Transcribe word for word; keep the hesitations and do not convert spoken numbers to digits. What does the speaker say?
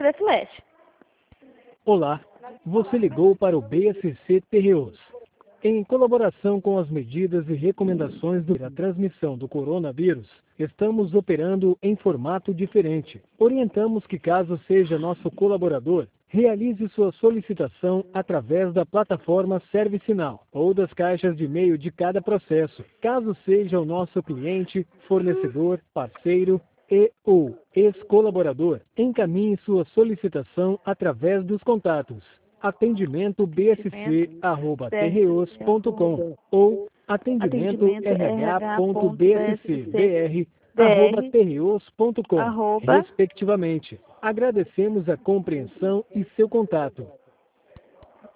Expresso Leste. Olá, você ligou para o B S C Terreos. Em colaboração com as medidas e recomendações da transmissão do coronavírus, estamos operando em formato diferente. Orientamos que, caso seja nosso colaborador, realize sua solicitação através da plataforma ServiceNow ou das caixas de e-mail de cada processo. Caso seja o nosso cliente, fornecedor, parceiro e ou ex-colaborador, encaminhe sua solicitação através dos contatos atendimento b s c arroba terreos ponto com ou atendimento r h ponto b s c b r arroba terreos ponto com, respectivamente. Agradecemos a compreensão e seu contato.